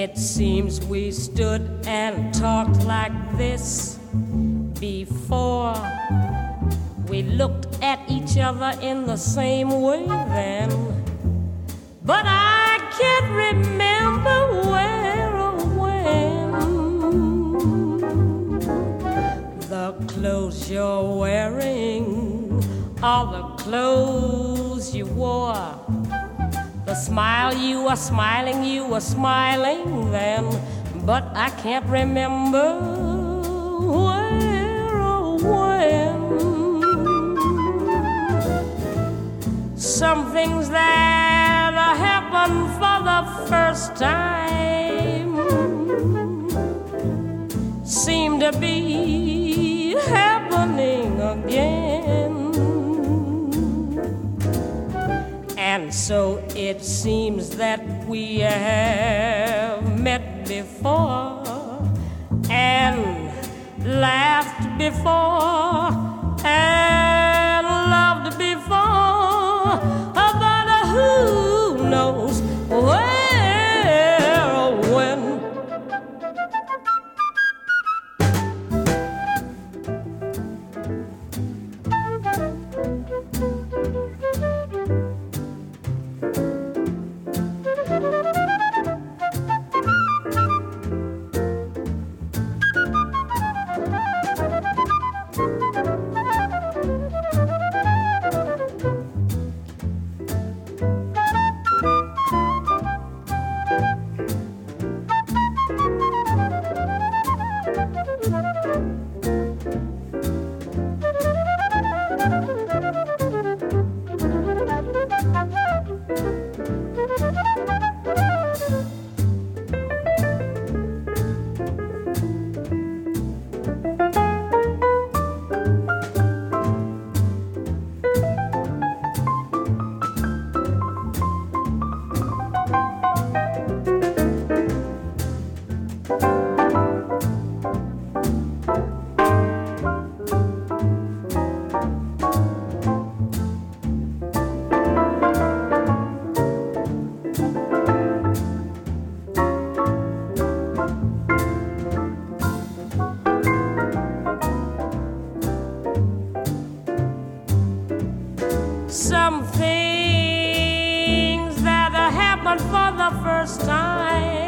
It seems we stood and talked like this before. We looked at each other in the same way then, but I can't remember where or when. The clothes you're wearing are the clothes you wore. The smile you were smiling then, but I can't remember where or when. Some things that happen for the first time seem to be happening again. And so it seems that we have met before and laughed before and loved before, but who knows where or when. Some things that happen for the first time